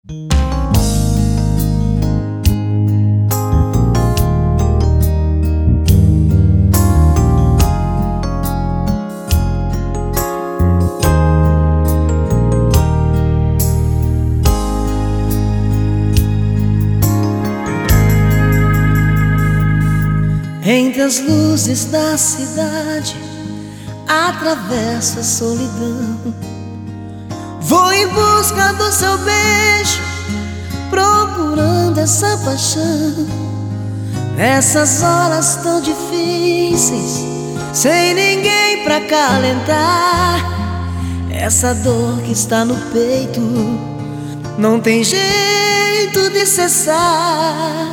Entre as luzes da cidade, atravesso a solidão. Vou em busca do seu beijo, procurando essa paixão. Nessas horas tão difíceis, sem ninguém pra acalentar, essa dor que está no peito não tem jeito de cessar.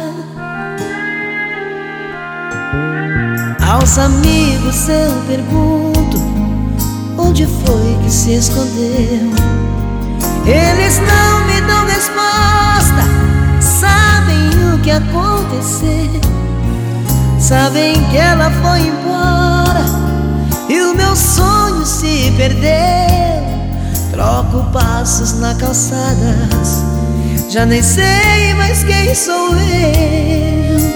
Aos amigos eu pergunto onde foi que se escondeu. Eles não me dão resposta, sabem o que aconteceu. Sabem que ela foi embora e o meu sonho se perdeu. Troco passos na calçada, já nem sei mais quem sou eu.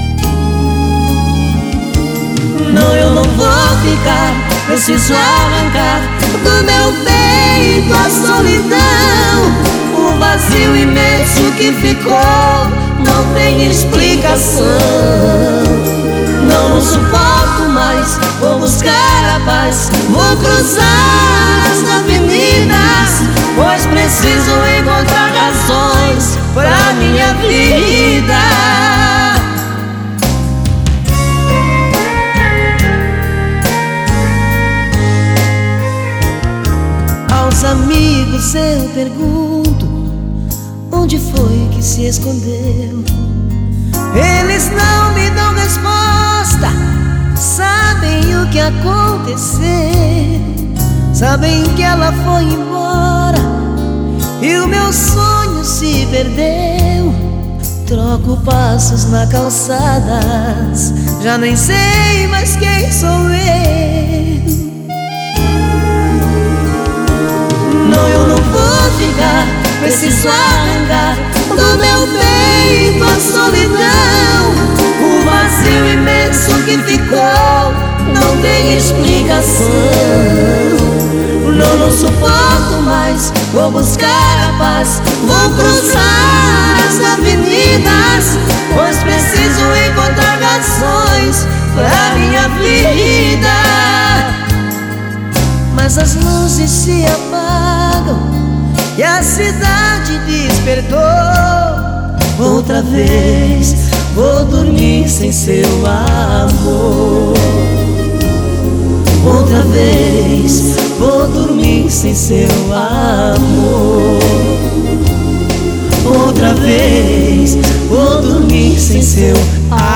Não, eu não vou ficar, preciso arrancar do meu peito a solidão. O vazio imenso que ficou não tem explicação. Não suporto mais, vou buscar a paz, vou cruzar as avenidas, pois preciso encontrar razões pra minha vida. Aos amigos eu pergunto onde foi que se escondeu. Eles não me dão resposta, sabem o que aconteceu. Sabem que ela foi embora e o meu sonho se perdeu. Troco passos na calçada, já nem sei mais quem sou eu. Não, eu não vou ficar, preciso arrancar do meu peito a solidão. O vazio imenso que ficou não tem explicação. Não suporto mais, vou buscar a paz, vou cruzar as avenidas, pois preciso encontrar razões pra minha vida. Mas as luzes se apagam e a cidade despertou. Outra vez vou dormir sem seu amor. Outra vez vou dormir sem seu amor. Outra vez vou dormir sem seu amor.